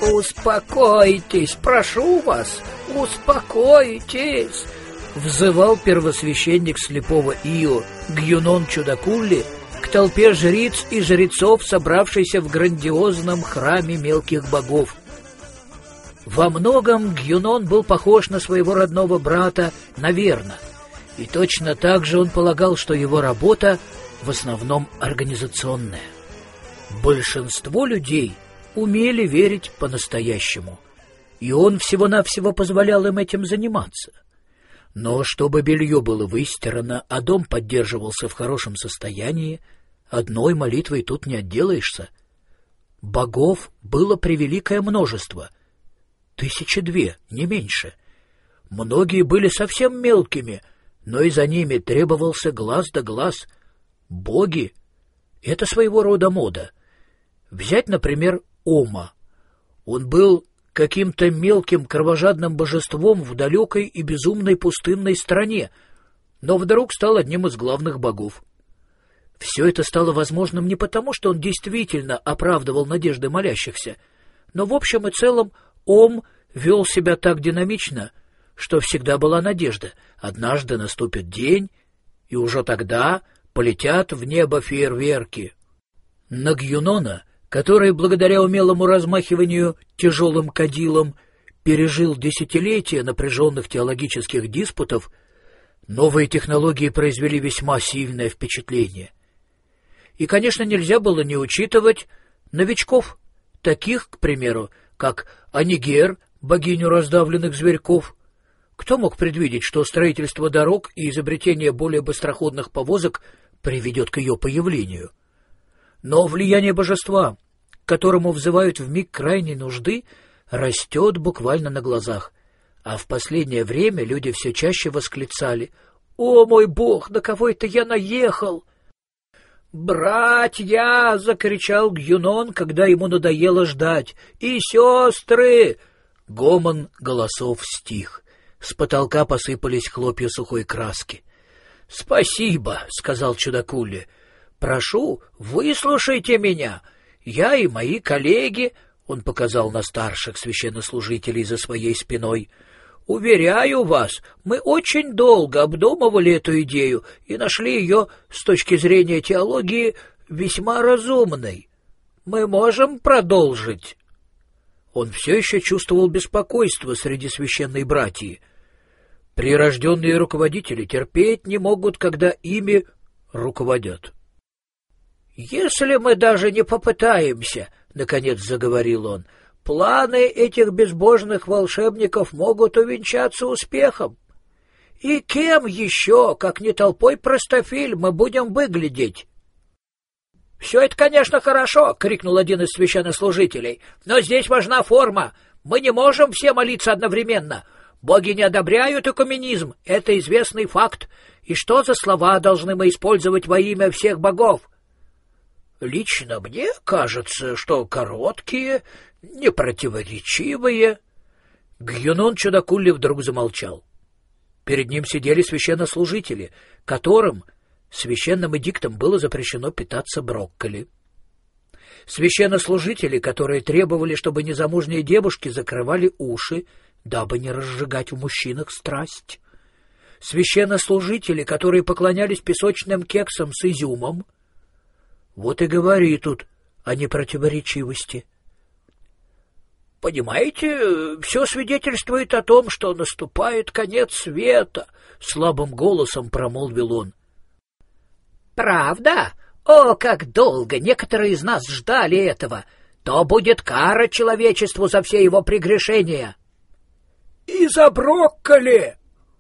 «Успокойтесь, прошу вас, успокойтесь!» — взывал первосвященник слепого Ио Гюнон Чудакулли к толпе жриц и жрецов, собравшейся в грандиозном храме мелких богов. Во многом Гюнон был похож на своего родного брата Наверна, и точно так же он полагал, что его работа в основном организационная. Большинство людей умели верить по-настоящему, и он всего-навсего позволял им этим заниматься. Но чтобы белье было выстирано, а дом поддерживался в хорошем состоянии, одной молитвой тут не отделаешься. Богов было превеликое множество, 1002, не меньше. Многие были совсем мелкими, но и за ними требовался глаз да глаз. Боги — это своего рода мода. Взять, например, Ома. Он был каким-то мелким кровожадным божеством в далекой и безумной пустынной стране, но вдруг стал одним из главных богов. Все это стало возможным не потому, что он действительно оправдывал надежды молящихся, но в общем и целом Ом вел себя так динамично, что всегда была надежда. Однажды наступит день, и уже тогда полетят в небо фейерверки. На Гюнона, который благодаря умелому размахиванию тяжелым кадилом пережил десятилетия напряженных теологических диспутов, новые технологии произвели весьма сильное впечатление. И, конечно, нельзя было не учитывать новичков, таких, к примеру, как Анигер, богиню раздавленных зверьков. Кто мог предвидеть, что строительство дорог и изобретение более быстроходных повозок приведет к ее появлению? Но влияние божества, к которому взывают в миг крайней нужды, растет буквально на глазах. А в последнее время люди все чаще восклицали: «О, мой бог, на кого это я наехал?» «Братья!» — закричал Гюнон, когда ему надоело ждать. «И сестры!» Гомон голосов стих. С потолка посыпались хлопья сухой краски. «Спасибо!» — сказал Чудакулли. «Прошу, выслушайте меня. Я и мои коллеги...» — он показал на старших священнослужителей за своей спиной. «Уверяю вас, мы очень долго обдумывали эту идею и нашли ее с точки зрения теологии весьма разумной. Мы можем продолжить». Он все еще чувствовал беспокойство среди священной братьи. Прирожденные руководители терпеть не могут, когда ими руководят. «Если мы даже не попытаемся, — наконец заговорил он, — планы этих безбожных волшебников могут увенчаться успехом. И кем еще, как не толпой простофиль, мы будем выглядеть?» «Все это, конечно, хорошо, — крикнул один из священнослужителей, — но здесь важна форма. Мы не можем все молиться одновременно. Боги не одобряют экуменизм, это известный факт. И что за слова должны мы использовать во имя всех богов?» «Лично мне кажется, что короткие, непротиворечивые...» Гюнон Чудакулли вдруг замолчал. Перед ним сидели священнослужители, которым священным эдиктом было запрещено питаться брокколи. Священнослужители, которые требовали, чтобы незамужние девушки закрывали уши, дабы не разжигать в мужчинах страсть. Священнослужители, которые поклонялись песочным кексам с изюмом. Вот и говори тут о непротиворечивости. «Понимаете, все свидетельствует о том, что наступает конец света», — слабым голосом промолвил он. «Правда? О, как долго некоторые из нас ждали этого! То будет кара человечеству за все его прегрешения!» «И за брокколи!»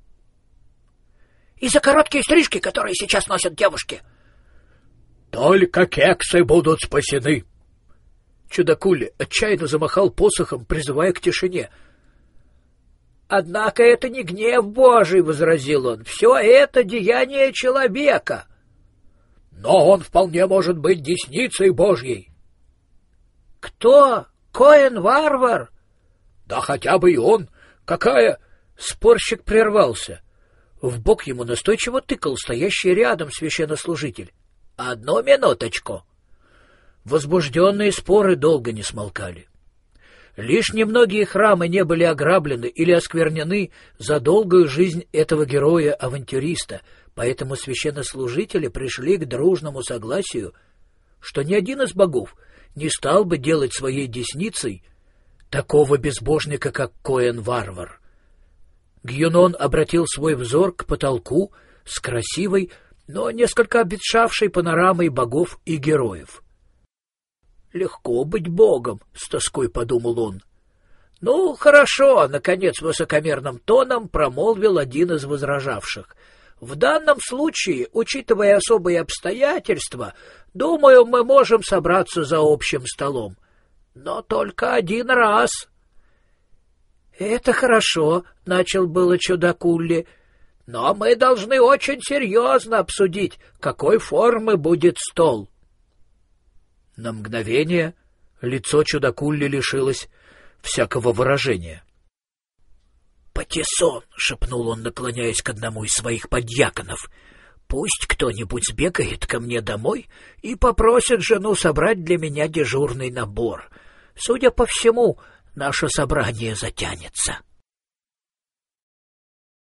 «И за короткие стрижки, которые сейчас носят девушки!» «Только кексы будут спасены!» Чудакулли отчаянно замахал посохом, призывая к тишине. «Однако это не гнев Божий, — возразил он, — все это деяние человека. Но он вполне может быть десницей Божьей». «Кто? Коэн-варвар?» «Да хотя бы и он. Какая...» Спорщик прервался. В бок ему настойчиво тыкал стоящий рядом священнослужитель. «Одну минуточку». Возбужденные споры долго не смолкали. Лишь немногие храмы не были ограблены или осквернены за долгую жизнь этого героя-авантюриста, поэтому священнослужители пришли к дружному согласию, что ни один из богов не стал бы делать своей десницей такого безбожника, как Коэн-варвар. Гюнон обратил свой взор к потолку с красивой, но несколько обветшавшей панорамой богов и героев. «Легко быть богом», — с тоской подумал он. «Ну, хорошо», — наконец высокомерным тоном промолвил один из возражавших. «В данном случае, учитывая особые обстоятельства, думаю, мы можем собраться за общим столом. Но только один раз». «Это хорошо», — начал было чудакулли, — «но мы должны очень серьезно обсудить, какой формы будет стол». На мгновение лицо чудакулли лишилось всякого выражения. «Патиссон», — шепнул он, наклоняясь к одному из своих подьяконов, — «пусть кто-нибудь сбегает ко мне домой и попросит жену собрать для меня дежурный набор. Судя по всему, наше собрание затянется».